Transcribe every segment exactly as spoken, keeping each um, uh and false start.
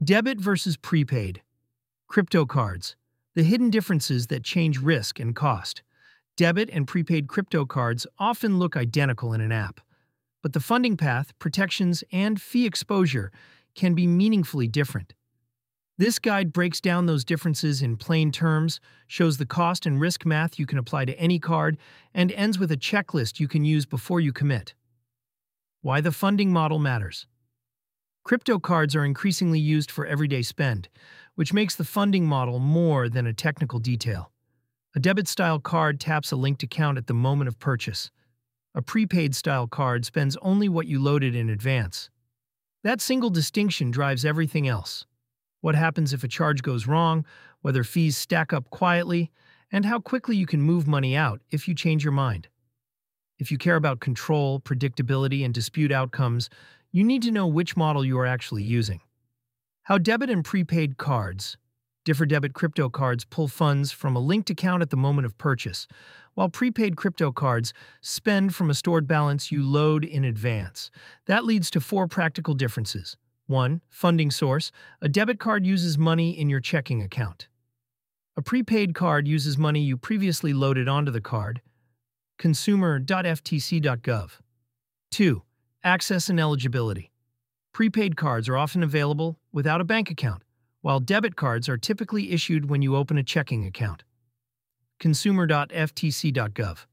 Debit versus prepaid. Crypto cards. The hidden differences that change risk and cost. Debit and prepaid crypto cards often look identical in an app, but the funding path, protections, and fee exposure can be meaningfully different. This guide breaks down those differences in plain terms, shows the cost and risk math you can apply to any card, and ends with a checklist you can use before you commit. Why the funding model matters. Crypto cards are increasingly used for everyday spend, which makes the funding model more than a technical detail. A debit-style card taps a linked account at the moment of purchase. A prepaid-style card spends only what you loaded in advance. That single distinction drives everything else. What happens if a charge goes wrong, whether fees stack up quietly, and how quickly you can move money out if you change your mind. If you care about control, predictability, and dispute outcomes, you need to know which model you are actually using. How debit and prepaid cards differ. Debit crypto cards pull funds from a linked account at the moment of purchase, while prepaid crypto cards spend from a stored balance you load in advance. That leads to four practical differences. one. Funding source. A debit card uses money in your checking account. A prepaid card uses money you previously loaded onto the card. consumer dot f t c dot gov. two. Access and eligibility. Prepaid cards are often available without a bank account, while debit cards are typically issued when you open a checking account. consumer dot f t c dot gov.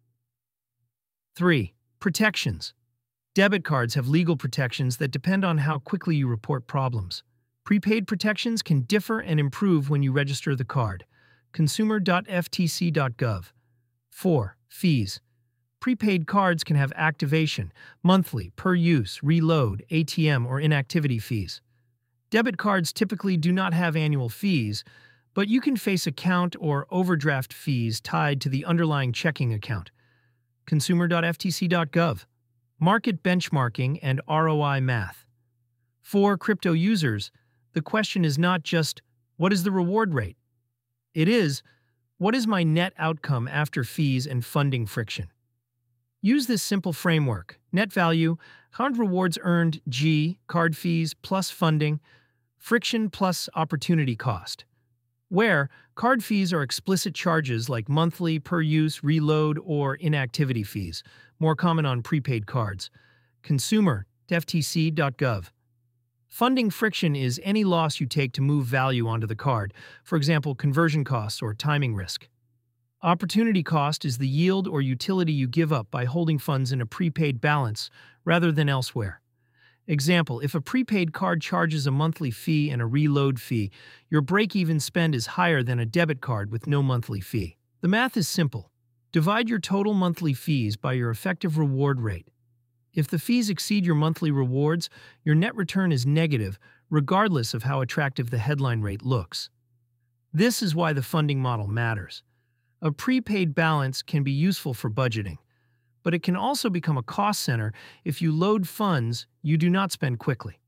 three. Protections. Debit cards have legal protections that depend on how quickly you report problems. Prepaid protections can differ and improve when you register the card. consumer dot f t c dot gov. four. Fees. Prepaid cards can have activation, monthly, per-use, reload, A T M, or inactivity fees. Debit cards typically do not have annual fees, but you can face account or overdraft fees tied to the underlying checking account. consumer dot f t c dot gov. Market benchmarking and R O I math. For crypto users, the question is not just, what is the reward rate? It is, what is my net outcome after fees and funding friction? Use this simple framework. Net value, card rewards earned, G, card fees plus funding, friction plus opportunity cost. Where card fees are explicit charges like monthly, per-use, reload, or inactivity fees, more common on prepaid cards. consumer dot f t c dot gov. Funding friction is any loss you take to move value onto the card, for example, conversion costs or timing risk. Opportunity cost is the yield or utility you give up by holding funds in a prepaid balance rather than elsewhere. Example, if a prepaid card charges a monthly fee and a reload fee, your break-even spend is higher than a debit card with no monthly fee. The math is simple. Divide your total monthly fees by your effective reward rate. If the fees exceed your monthly rewards, your net return is negative, regardless of how attractive the headline rate looks. This is why the funding model matters. A prepaid balance can be useful for budgeting, but it can also become a cost center if you load funds you do not spend quickly.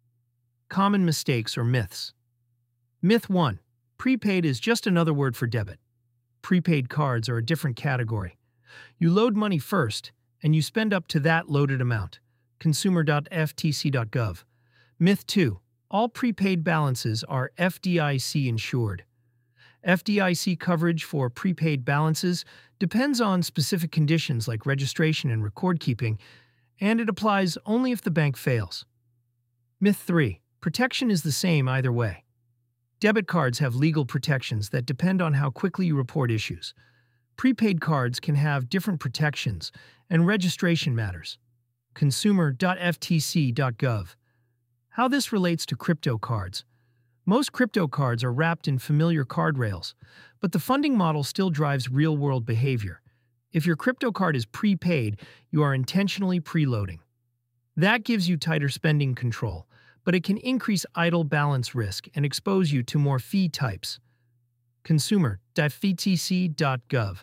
Common mistakes or myths. Myth one. Prepaid is just another word for debit. Prepaid cards are a different category. You load money first, and you spend up to that loaded amount. consumer dot f t c dot gov. Myth two. All prepaid balances are F D I C insured. F D I C coverage for prepaid balances depends on specific conditions like registration and record keeping, and it applies only if the bank fails. Myth three. Protection is the same either way. Debit cards have legal protections that depend on how quickly you report issues. Prepaid cards can have different protections, and registration matters. consumer dot f t c dot gov. How this relates to crypto cards. Most crypto cards are wrapped in familiar card rails, but the funding model still drives real-world behavior. If your crypto card is prepaid, you are intentionally preloading. That gives you tighter spending control, but it can increase idle balance risk and expose you to more fee types. consumer dot f t c dot gov.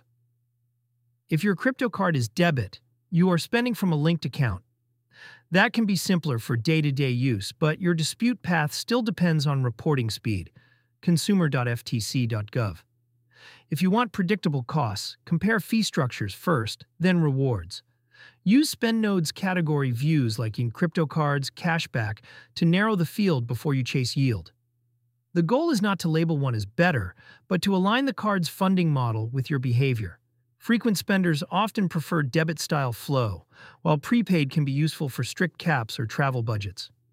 If your crypto card is debit, you are spending from a linked account. That can be simpler for day-to-day use, but your dispute path still depends on reporting speed. consumer dot f t c dot gov. If you want predictable costs, compare fee structures first, then rewards. Use spend nodes category views like in crypto cards, cashback, to narrow the field before you chase yield. The goal is not to label one as better, but to align the card's funding model with your behavior. Frequent spenders often prefer debit-style flow, while prepaid can be useful for strict caps or travel budgets.